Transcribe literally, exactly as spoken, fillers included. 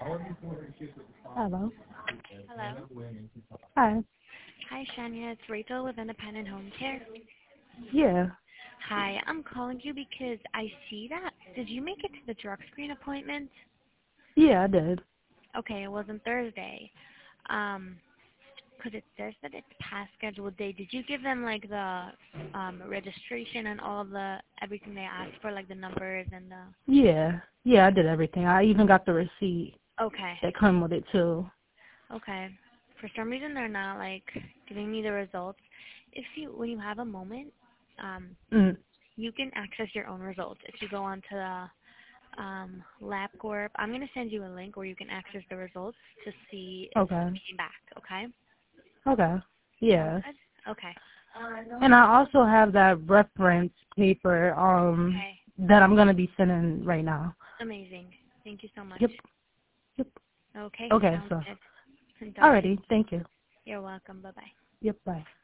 Hello. Hello. Hi. Hi, Shania. It's Rachel with Independent Home Care. Yeah. Hi, I'm calling you because I see that. Did you make it to the drug screen appointment? Yeah, I did. Okay, it was on Thursday. Um, 'cause it says that it's past scheduled date. Did you give them like the um registration and all the everything they asked for, like the numbers and the? Yeah. Yeah, I did everything. I even got the receipt Okay. that come with it too. Okay. For some reason, they're not like giving me the results. If you, when you have a moment, um, Mm. you can access your own results. If you go onto the um, LabCorp, I'm going to send you a link where you can access the results to see if Okay. it came back, okay? Okay. Sounds Yeah. good? Okay. And I also have that reference paper um Okay. that I'm gonna be sending right now. Amazing. Thank you so much. Yep. Yep. Okay. Okay, Sounds so good. Talk to you. alrighty, thank you. You're welcome. Bye-bye. Yep, bye.